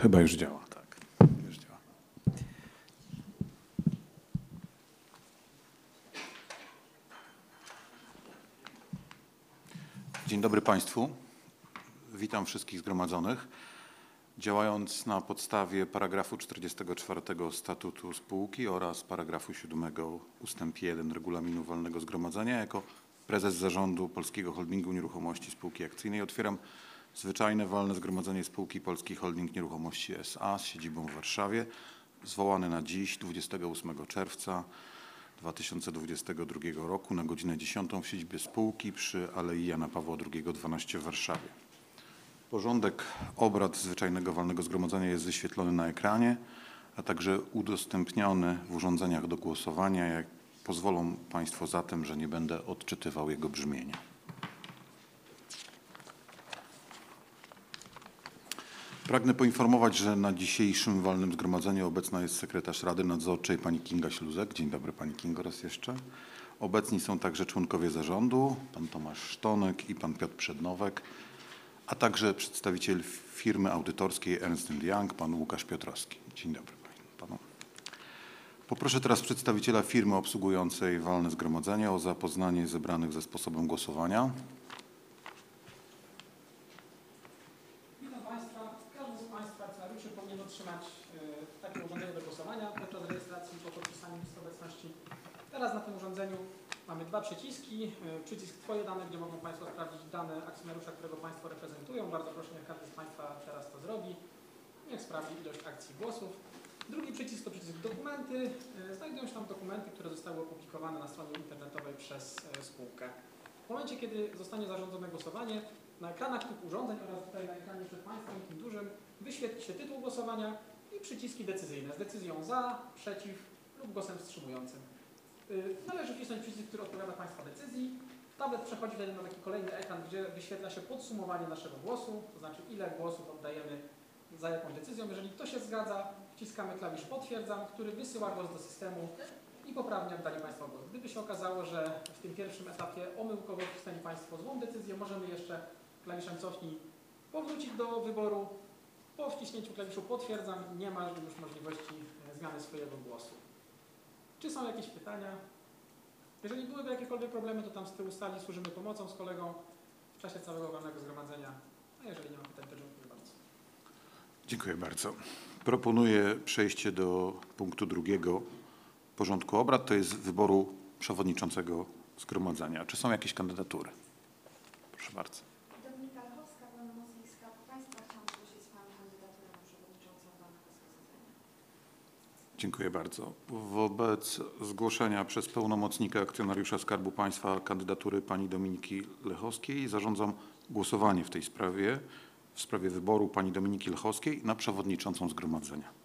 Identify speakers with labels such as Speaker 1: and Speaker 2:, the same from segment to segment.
Speaker 1: Chyba już działa, tak. Już działa. Dzień dobry Państwu. Witam wszystkich zgromadzonych. Działając na podstawie paragrafu 44 statutu spółki oraz paragrafu 7 ustęp 1 regulaminu walnego zgromadzenia, jako prezes zarządu Polskiego Holdingu Nieruchomości Spółki Akcyjnej otwieram zwyczajne walne zgromadzenie spółki Polski Holding Nieruchomości S.A. z siedzibą w Warszawie, zwołane na dziś, 28 czerwca 2022 roku na godzinę 10 w siedzibie spółki przy Alei Jana Pawła II 12 w Warszawie. Porządek obrad zwyczajnego walnego zgromadzenia jest wyświetlony na ekranie, a także udostępniony w urządzeniach do głosowania. Jak pozwolą Państwo zatem, że nie będę odczytywał jego brzmienia. Pragnę poinformować, że na dzisiejszym walnym zgromadzeniu obecna jest sekretarz Rady Nadzorczej pani Kinga Śluzek. Dzień dobry pani Kingo raz jeszcze. Obecni są także członkowie zarządu, pan Tomasz Sztonek i pan Piotr Przednowek, a także przedstawiciel firmy audytorskiej Ernst & Young, pan Łukasz Piotrowski. Dzień dobry panu. Poproszę teraz przedstawiciela firmy obsługującej walne zgromadzenie o zapoznanie zebranych ze sposobem głosowania.
Speaker 2: Witam Państwa. Każdy z Państwa akcjonariuszy powinien otrzymać takie urządzenie do głosowania podczas rejestracji po podpisaniu listy obecności. Teraz na tym urządzeniu mamy dwa przyciski. Przycisk Twoje dane, gdzie mogą Państwo sprawdzić dane akcjonariusza, którego Państwo reprezentują. Bardzo proszę, niech każdy z Państwa teraz to zrobi. Niech sprawdzi ilość akcji głosów. Drugi przycisk to przycisk Dokumenty. Znajdują się tam dokumenty, które zostały opublikowane na stronie internetowej przez spółkę. W momencie, kiedy zostanie zarządzone głosowanie, na ekranach tych urządzeń oraz tutaj na ekranie przed Państwem, tym dużym, wyświetli się tytuł głosowania i przyciski decyzyjne z decyzją za, przeciw lub głosem wstrzymującym. Należy wcisnąć przycisk, który odpowiada Państwa decyzji. Tablet przechodzi wtedy na taki kolejny ekran, gdzie wyświetla się podsumowanie naszego głosu, to znaczy ile głosów oddajemy za jakąś decyzją. Jeżeli to się zgadza, wciskamy klawisz potwierdzam, który wysyła głos do systemu i poprawnie oddali Państwo głos. Gdyby się okazało, że w tym pierwszym etapie omyłkowo wcisnęli Państwo złą decyzję, możemy jeszcze klawiszem cofnij powrócić do wyboru. Po wciśnięciu klawiszu potwierdzam nie ma już możliwości zmiany swojego głosu. Czy są jakieś pytania? Jeżeli byłyby jakiekolwiek problemy, to tam z tyłu sali służymy pomocą z kolegą w czasie całego walnego zgromadzenia. A jeżeli nie ma pytań, to dziękuję bardzo.
Speaker 1: Dziękuję bardzo. Proponuję przejście do punktu drugiego porządku obrad, to jest wyboru przewodniczącego zgromadzenia. Czy są jakieś kandydatury? Proszę bardzo.
Speaker 3: Dominika Lechowska, pełnomocnik Skarbu Państwa. Chciałam zgłosić swoją kandydaturę na przewodniczącą walnego zgromadzenia.
Speaker 1: Dziękuję bardzo. Wobec zgłoszenia przez pełnomocnika akcjonariusza Skarbu Państwa kandydatury pani Dominiki Lechowskiej zarządzam głosowanie w tej sprawie, w sprawie wyboru pani Dominiki Lechowskiej na przewodniczącą zgromadzenia.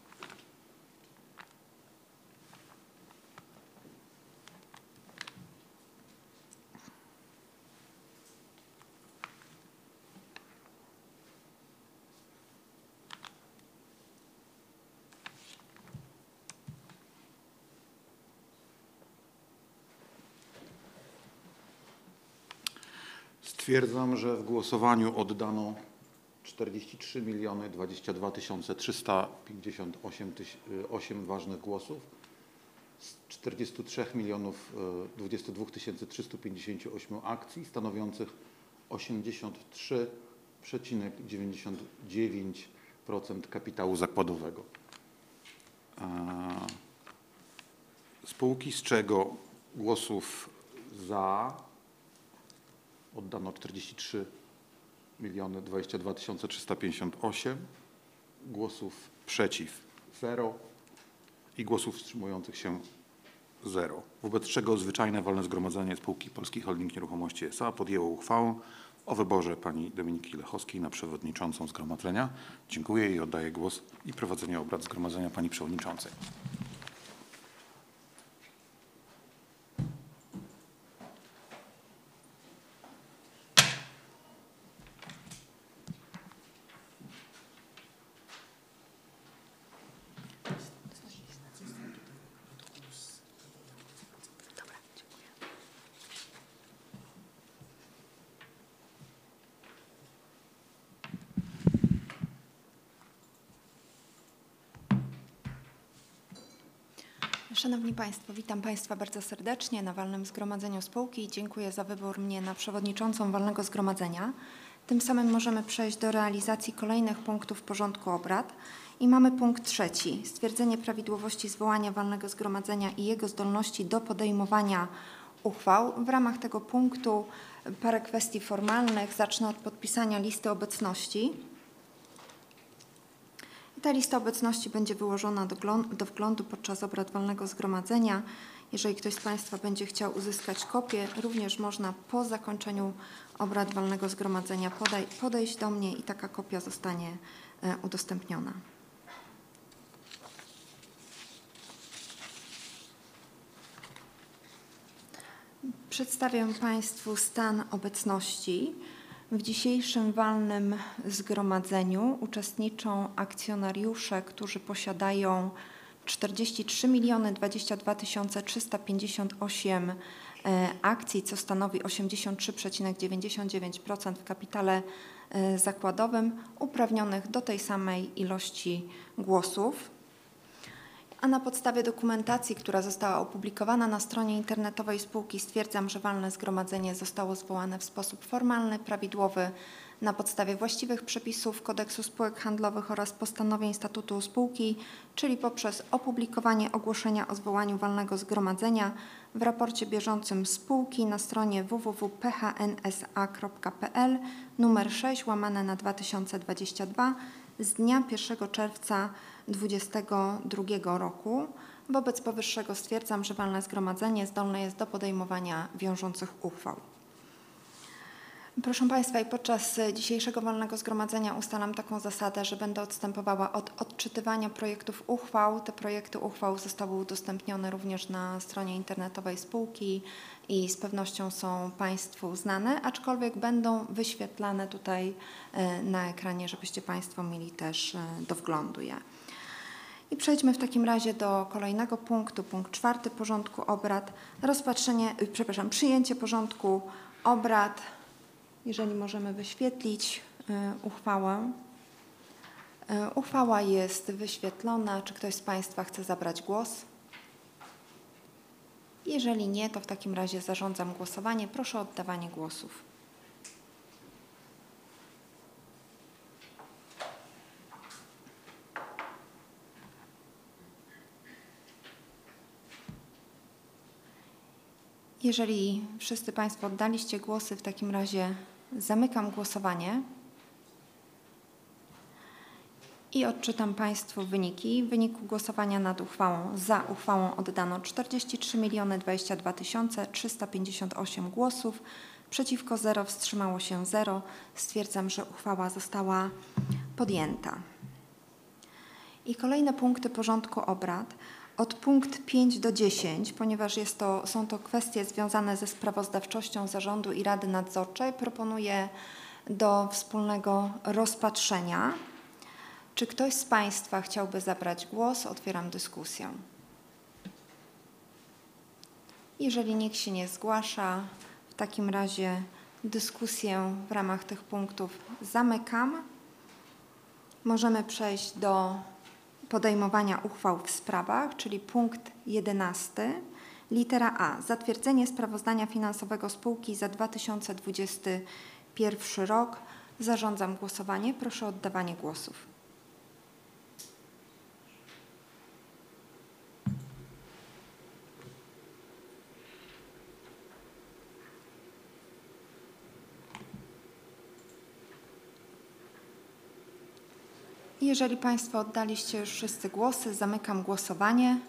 Speaker 1: Stwierdzam, że w głosowaniu oddano 43 022 358 ważnych głosów z 43 022 358 akcji stanowiących 83,99% kapitału zakładowego spółki, z czego głosów za oddano 43 022 358, głosów przeciw 0 i głosów wstrzymujących się 0. Wobec czego zwyczajne walne zgromadzenie spółki Polski Holding Nieruchomości S.A. podjęło uchwałę o wyborze pani Dominiki Lechowskiej na przewodniczącą zgromadzenia. Dziękuję i oddaję głos i prowadzenie obrad zgromadzenia pani przewodniczącej.
Speaker 4: Szanowni Państwo, witam Państwa bardzo serdecznie na walnym zgromadzeniu spółki i dziękuję za wybór mnie na przewodniczącą walnego zgromadzenia. Tym samym możemy przejść do realizacji kolejnych punktów porządku obrad. I mamy punkt 3. Stwierdzenie prawidłowości zwołania walnego zgromadzenia i jego zdolności do podejmowania uchwał. W ramach tego punktu parę kwestii formalnych. Zacznę od podpisania listy obecności. Ta lista obecności będzie wyłożona do wglądu podczas obrad walnego zgromadzenia. Jeżeli ktoś z Państwa będzie chciał uzyskać kopię, również można po zakończeniu obrad walnego zgromadzenia podejść do mnie i taka kopia zostanie udostępniona. Przedstawię Państwu stan obecności. W dzisiejszym walnym zgromadzeniu uczestniczą akcjonariusze, którzy posiadają 43 22 358 akcji, co stanowi 83,99% w kapitale zakładowym, uprawnionych do tej samej ilości głosów. A na podstawie dokumentacji, która została opublikowana na stronie internetowej spółki, stwierdzam, że walne zgromadzenie zostało zwołane w sposób formalny, prawidłowy, na podstawie właściwych przepisów Kodeksu Spółek Handlowych oraz postanowień statutu spółki, czyli poprzez opublikowanie ogłoszenia o zwołaniu walnego zgromadzenia w raporcie bieżącym spółki na stronie www.phnsa.pl nr 6/2022 z dnia 1 czerwca 2022 roku. Wobec powyższego stwierdzam, że walne zgromadzenie zdolne jest do podejmowania wiążących uchwał. Proszę Państwa, i podczas dzisiejszego walnego zgromadzenia ustalam taką zasadę, że będę odstępowała od odczytywania projektów uchwał. Te projekty uchwał zostały udostępnione również na stronie internetowej spółki i z pewnością są Państwu znane, aczkolwiek będą wyświetlane tutaj na ekranie, żebyście Państwo mieli też do wglądu je. I przejdźmy w takim razie do kolejnego punktu, punkt 4 porządku obrad, przyjęcie porządku obrad. Jeżeli możemy wyświetlić uchwałę. Uchwała jest wyświetlona. Czy ktoś z Państwa chce zabrać głos? Jeżeli nie, to w takim razie zarządzam głosowanie. Proszę o oddawanie głosów. Jeżeli wszyscy Państwo oddaliście głosy, w takim razie zamykam głosowanie i odczytam Państwu wyniki. W wyniku głosowania nad uchwałą za uchwałą oddano 43 022 358 głosów, przeciwko 0, wstrzymało się 0. Stwierdzam, że uchwała została podjęta. I kolejne punkty porządku obrad. Od punkt 5 do 10, ponieważ są to kwestie związane ze sprawozdawczością Zarządu i Rady Nadzorczej, proponuję do wspólnego rozpatrzenia. Czy ktoś z Państwa chciałby zabrać głos? Otwieram dyskusję. Jeżeli nikt się nie zgłasza, w takim razie dyskusję w ramach tych punktów zamykam. Możemy przejść do podejmowania uchwał w sprawach, czyli punkt 11. Litera A. Zatwierdzenie sprawozdania finansowego spółki za 2021 rok. Zarządzam głosowanie. Proszę o oddawanie głosów. Jeżeli Państwo oddaliście już wszyscy głosy, zamykam głosowanie.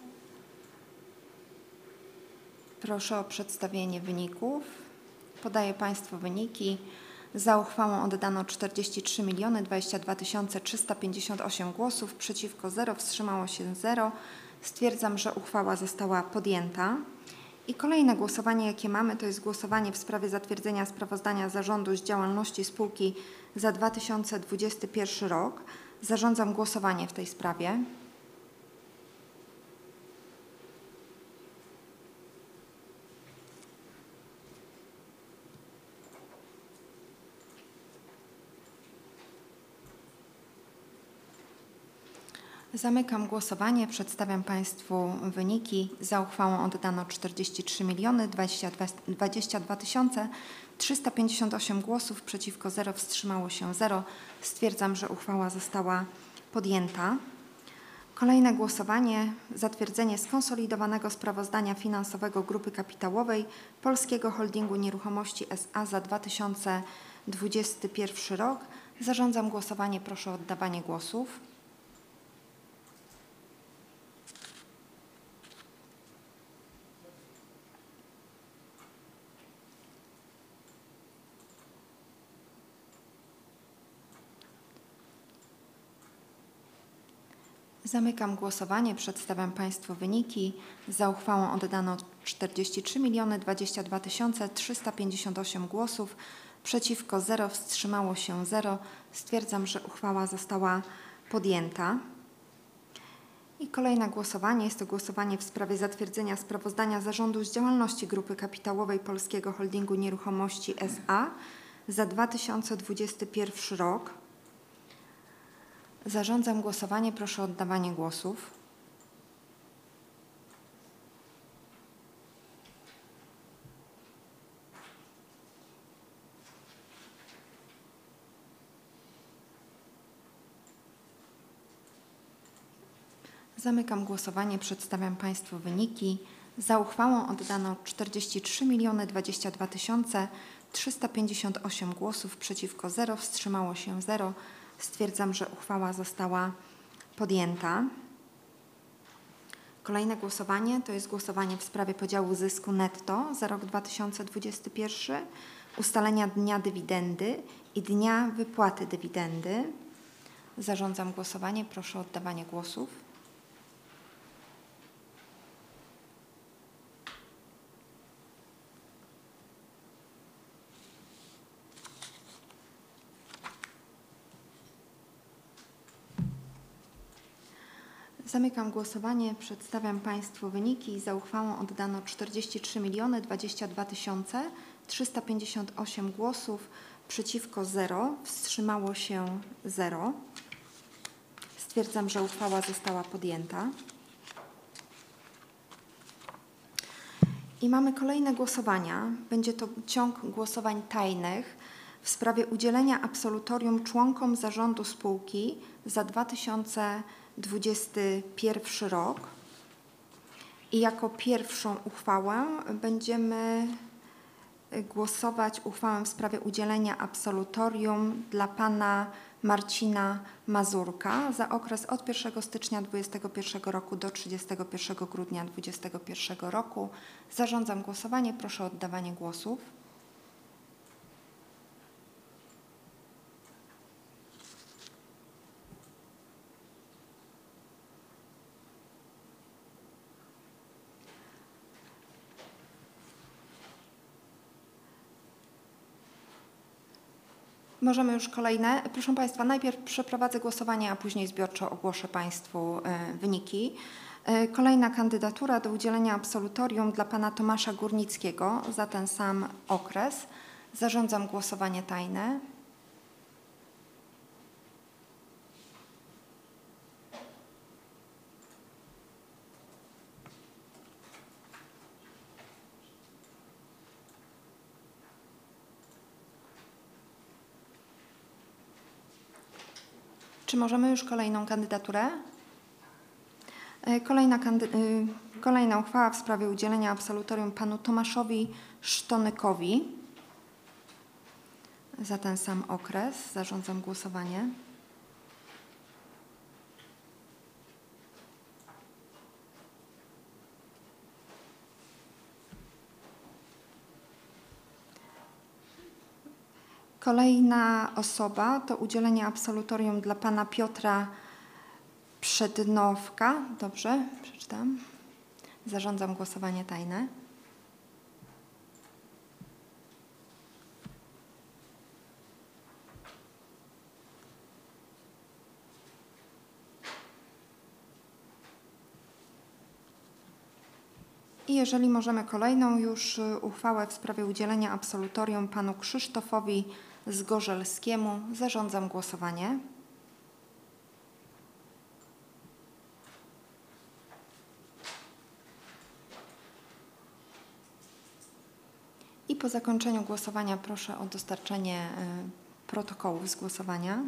Speaker 4: Proszę o przedstawienie wyników. Podaję Państwu wyniki. Za uchwałą oddano 43 022 358 głosów, przeciwko 0, wstrzymało się 0. Stwierdzam, że uchwała została podjęta. I kolejne głosowanie, jakie mamy, to jest głosowanie w sprawie zatwierdzenia sprawozdania zarządu z działalności spółki za 2021 rok. Zarządzam głosowanie w tej sprawie. Zamykam głosowanie. Przedstawiam Państwu wyniki. Za uchwałą oddano 43 022 358 głosów, przeciwko 0, wstrzymało się 0. Stwierdzam, że uchwała została podjęta. Kolejne głosowanie. Zatwierdzenie skonsolidowanego sprawozdania finansowego Grupy Kapitałowej Polskiego Holdingu Nieruchomości S.A. za 2021 rok. Zarządzam głosowanie. Proszę o oddawanie głosów. Zamykam głosowanie. Przedstawiam Państwu wyniki. Za uchwałą oddano 43 022 358 głosów, przeciwko 0, wstrzymało się 0. Stwierdzam, że uchwała została podjęta. I kolejne głosowanie jest to głosowanie w sprawie zatwierdzenia sprawozdania Zarządu z działalności Grupy Kapitałowej Polskiego Holdingu Nieruchomości S.A. za 2021 rok. Zarządzam głosowanie. Proszę o oddawanie głosów. Zamykam głosowanie. Przedstawiam Państwu wyniki. Za uchwałą oddano 43 022 358 głosów, przeciwko 0, wstrzymało się 0. Stwierdzam, że uchwała została podjęta. Kolejne głosowanie to jest głosowanie w sprawie podziału zysku netto za rok 2021, ustalenia dnia dywidendy i dnia wypłaty dywidendy. Zarządzam głosowanie. Proszę o oddawanie głosów. Zamykam głosowanie. Przedstawiam Państwu wyniki. Za uchwałą oddano 43 022 358 głosów, przeciwko 0, wstrzymało się 0. Stwierdzam, że uchwała została podjęta. I mamy kolejne głosowania. Będzie to ciąg głosowań tajnych w sprawie udzielenia absolutorium członkom zarządu spółki za 2021 rok. I jako pierwszą uchwałę będziemy głosować uchwałę w sprawie udzielenia absolutorium dla pana Marcina Mazurka za okres od 1 stycznia 2021 roku do 31 grudnia 2021 roku. Zarządzam głosowanie. Proszę o oddawanie głosów. Możemy już kolejne. Proszę Państwa, najpierw przeprowadzę głosowanie, a później zbiorczo ogłoszę Państwu wyniki. Kolejna kandydatura do udzielenia absolutorium dla pana Tomasza Górnickiego za ten sam okres. Zarządzam głosowanie tajne. Czy możemy już kolejną kandydaturę? Kolejna uchwała w sprawie udzielenia absolutorium panu Tomaszowi Sztonykowi za ten sam okres. Zarządzam głosowanie. Kolejna osoba to udzielenie absolutorium dla pana Piotra Przednowka. Dobrze, przeczytam. Zarządzam głosowanie tajne. I jeżeli możemy kolejną już uchwałę w sprawie udzielenia absolutorium panu Krzysztofowi Zgorzelskiemu, zarządzam głosowanie. po zakończeniu głosowania proszę o dostarczenie protokołów z głosowania.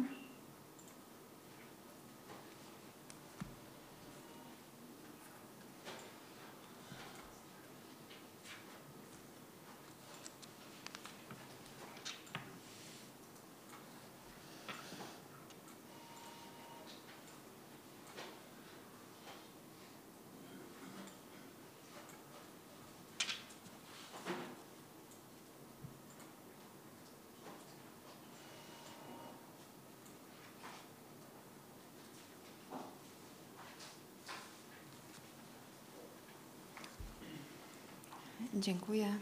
Speaker 4: Dziękuję.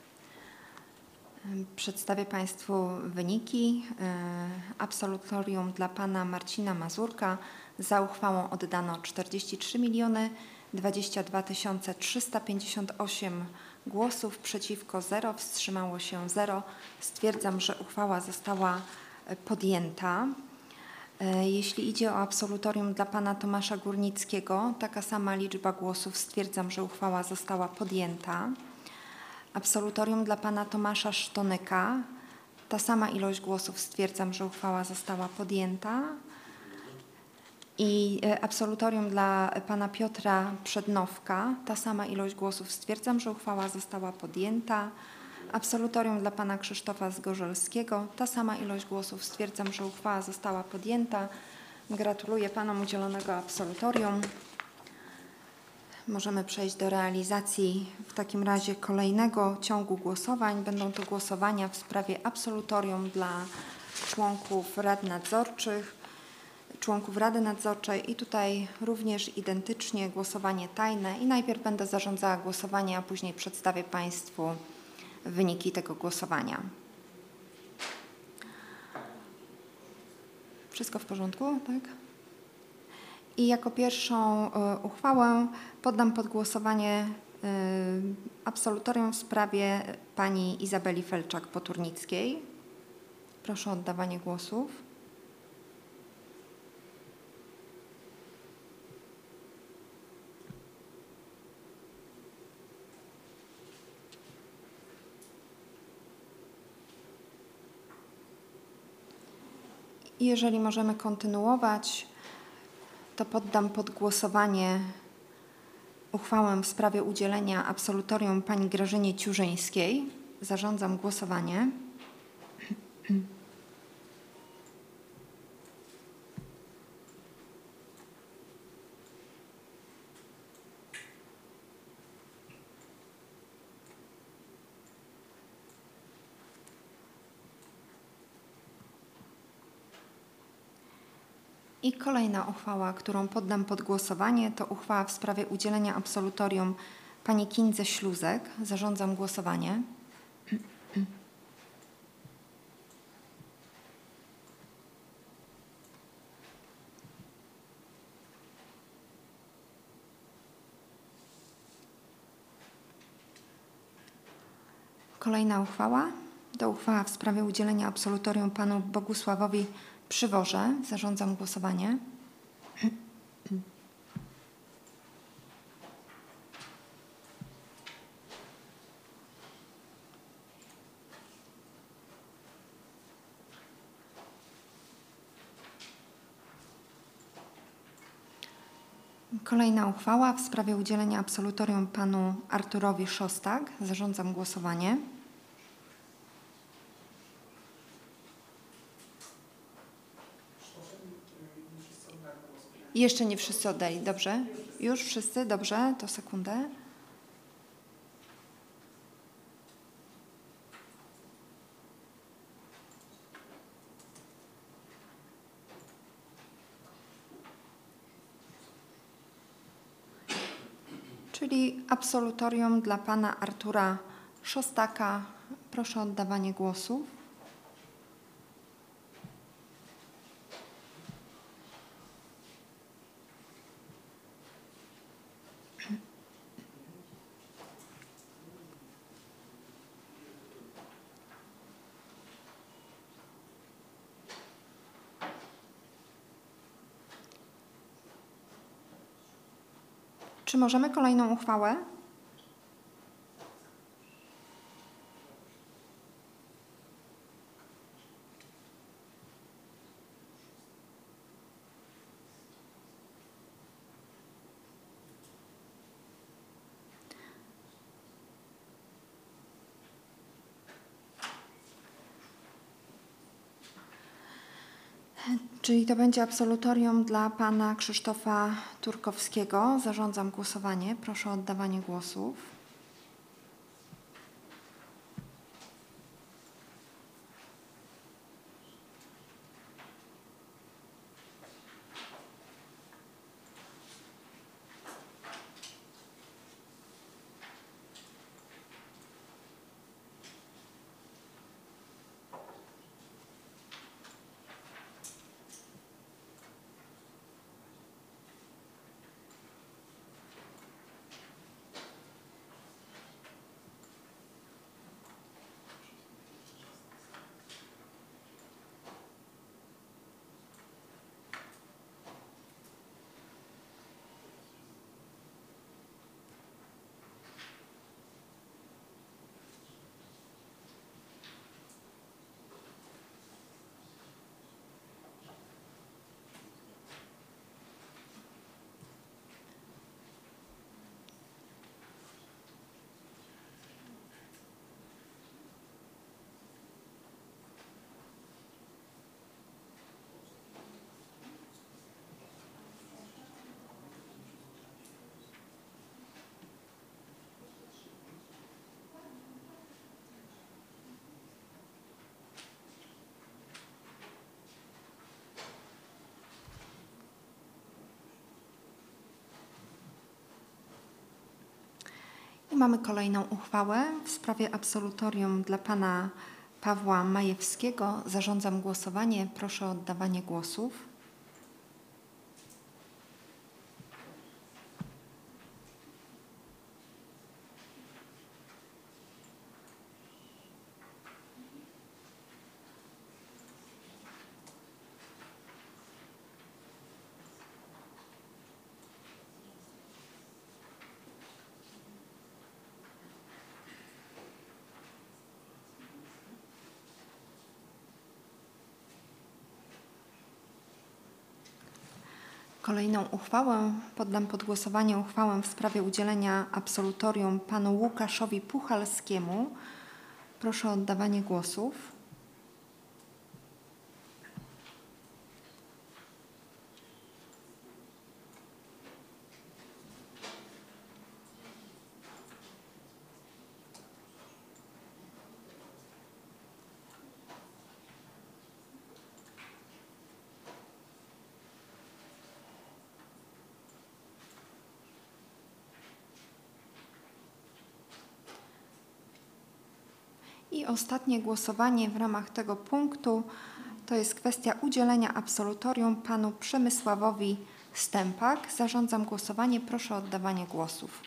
Speaker 4: Przedstawię Państwu wyniki. Absolutorium dla Pana Marcina Mazurka. Za uchwałą oddano 43 022 358 głosów, przeciwko 0, wstrzymało się 0. Stwierdzam, że uchwała została podjęta. Jeśli idzie o absolutorium dla Pana Tomasza Górnickiego, taka sama liczba głosów, stwierdzam, że uchwała została podjęta. Absolutorium dla Pana Tomasza Sztonyka, ta sama ilość głosów, stwierdzam, że uchwała została podjęta. I absolutorium dla Pana Piotra Przednowka, ta sama ilość głosów, stwierdzam, że uchwała została podjęta. Absolutorium dla Pana Krzysztofa Zgorzelskiego, ta sama ilość głosów, stwierdzam, że uchwała została podjęta. Gratuluję Panom udzielonego absolutorium. Możemy przejść do realizacji w takim razie kolejnego ciągu głosowań. Będą to głosowania w sprawie absolutorium dla członków rad nadzorczych, członków Rady Nadzorczej i tutaj również identycznie głosowanie tajne i najpierw będę zarządzała głosowanie, a później przedstawię Państwu wyniki tego głosowania. Wszystko w porządku, tak? I jako pierwszą uchwałę poddam pod głosowanie absolutorium w sprawie pani Izabeli Felczak-Poturnickiej. Proszę o oddawanie głosów. I jeżeli możemy kontynuować, to poddam pod głosowanie uchwałę w sprawie udzielenia absolutorium pani Grażynie Ciurzyńskiej. Zarządzam głosowanie. I kolejna uchwała, którą poddam pod głosowanie, to uchwała w sprawie udzielenia absolutorium pani Kindze Śluzek. Zarządzam głosowanie. Kolejna uchwała to uchwała w sprawie udzielenia absolutorium panu Bogusławowi Przyworze. Zarządzam głosowanie. Kolejna uchwała w sprawie udzielenia absolutorium panu Arturowi Szostak. Zarządzam głosowanie. Jeszcze nie wszyscy oddali, dobrze? Już wszyscy, dobrze, to sekundę. Czyli absolutorium dla pana Artura Szostaka. Proszę o oddawanie głosów. Czy możemy kolejną uchwałę? Czyli to będzie absolutorium dla pana Krzysztofa Turkowskiego. Zarządzam głosowanie. Proszę o oddawanie głosów. I mamy kolejną uchwałę w sprawie absolutorium dla pana Pawła Majewskiego. Zarządzam głosowanie. Proszę o oddawanie głosów. Kolejną uchwałę poddam pod głosowanie uchwałę w sprawie udzielenia absolutorium panu Łukaszowi Puchalskiemu. Proszę o oddawanie głosów. I ostatnie głosowanie w ramach tego punktu to jest kwestia udzielenia absolutorium panu Przemysławowi Stępak. Zarządzam głosowanie. Proszę o oddawanie głosów.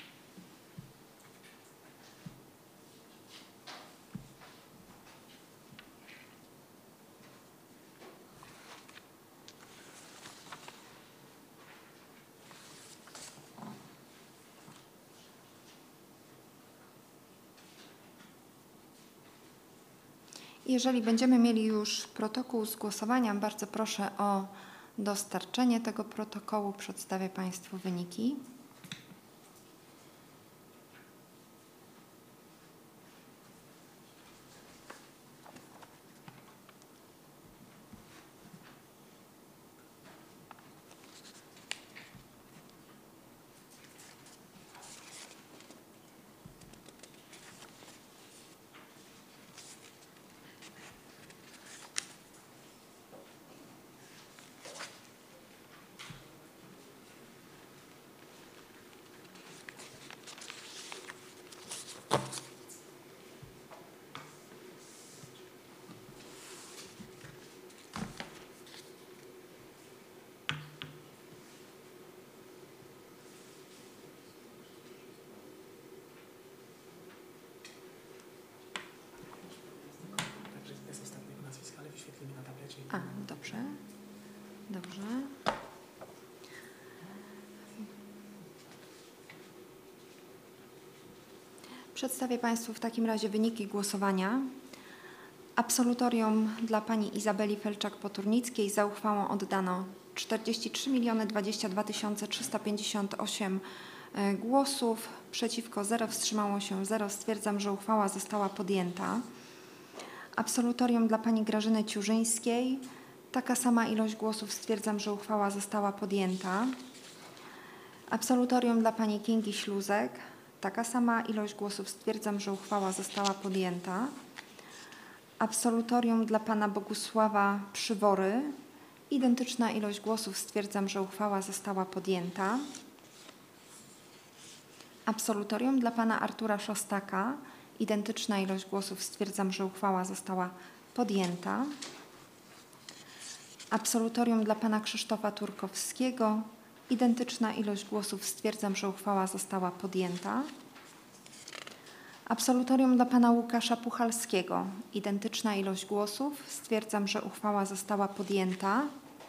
Speaker 4: Jeżeli będziemy mieli już protokół z głosowania, bardzo proszę o dostarczenie tego protokołu. Przedstawię państwu wyniki. Dobrze. Dobrze. Przedstawię państwu w takim razie wyniki głosowania. Absolutorium dla pani Izabeli Felczak-Poturnickiej za uchwałą oddano 43 022 358 głosów, przeciwko 0, wstrzymało się 0. Stwierdzam, że uchwała została podjęta. Absolutorium dla pani Grażyny Ciurzyńskiej Taka sama ilość głosów. Stwierdzam, że uchwała została podjęta. Absolutorium dla pani Kingi Śluzek. Taka sama ilość głosów. Stwierdzam, że uchwała została podjęta. Absolutorium dla pana Bogusława Przywory. Identyczna ilość głosów. Stwierdzam, że uchwała została podjęta. Absolutorium dla pana Artura Szostaka. Identyczna ilość głosów. Stwierdzam, że uchwała została podjęta. Absolutorium dla pana Krzysztofa Turkowskiego. Identyczna ilość głosów. Stwierdzam, że uchwała została podjęta. Absolutorium dla pana Łukasza Puchalskiego. Identyczna ilość głosów. Stwierdzam, że uchwała została podjęta.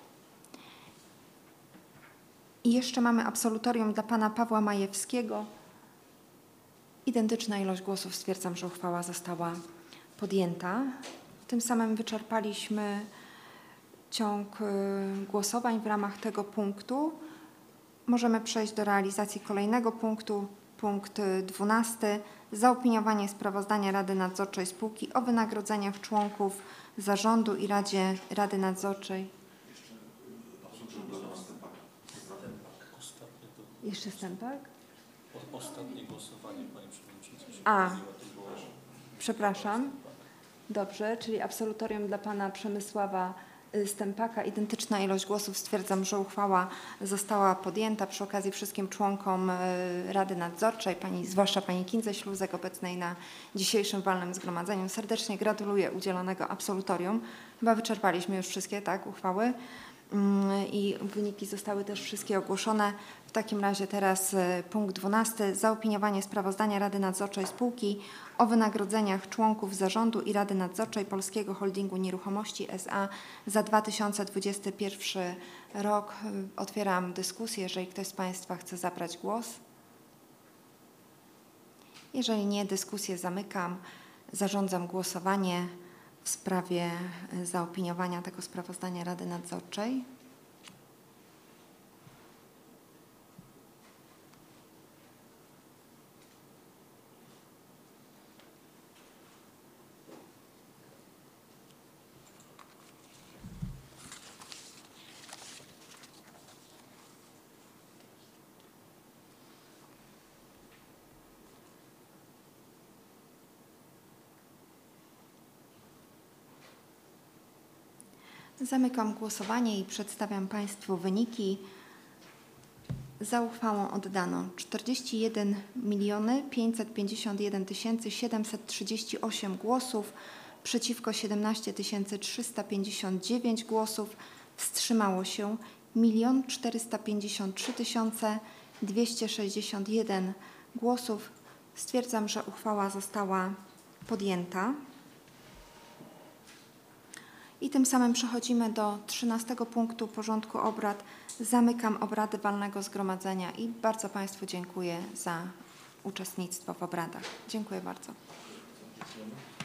Speaker 4: I jeszcze mamy absolutorium dla pana Pawła Majewskiego. Identyczna ilość głosów. Stwierdzam, że uchwała została podjęta. Tym samym wyczerpaliśmy ciąg głosowań w ramach tego punktu. Możemy przejść do realizacji kolejnego punktu. Punkt 12. Zaopiniowanie sprawozdania Rady Nadzorczej Spółki o wynagrodzeniach członków zarządu i Rady Nadzorczej. Jeszcze Stępak?
Speaker 5: Ostatnie głosowanie, Pani Przewodnicząca.
Speaker 4: A, przepraszam. Dobrze, czyli absolutorium dla pana Przemysława Stępaka. Identyczna ilość głosów. Stwierdzam, że uchwała została podjęta. Przy okazji wszystkim członkom Rady Nadzorczej, zwłaszcza pani Kindze Śluzek, obecnej na dzisiejszym walnym zgromadzeniu, serdecznie gratuluję udzielonego absolutorium. Chyba wyczerpaliśmy już wszystkie, tak, uchwały i wyniki zostały też wszystkie ogłoszone. W takim razie teraz punkt 12. Zaopiniowanie sprawozdania Rady Nadzorczej Spółki o wynagrodzeniach członków zarządu i Rady Nadzorczej Polskiego Holdingu Nieruchomości S.A. za 2021 rok. Otwieram dyskusję, jeżeli ktoś z państwa chce zabrać głos. Jeżeli nie, dyskusję zamykam. Zarządzam głosowanie w sprawie zaopiniowania tego sprawozdania Rady Nadzorczej. Zamykam głosowanie i przedstawiam państwu wyniki. Za uchwałą oddano 41 551 738 głosów, przeciwko 17 359 głosów, wstrzymało się 1 453 261 głosów. Stwierdzam, że uchwała została podjęta. I tym samym przechodzimy do 13 punktu porządku obrad. Zamykam obrady walnego zgromadzenia i bardzo państwu dziękuję za uczestnictwo w obradach. Dziękuję bardzo.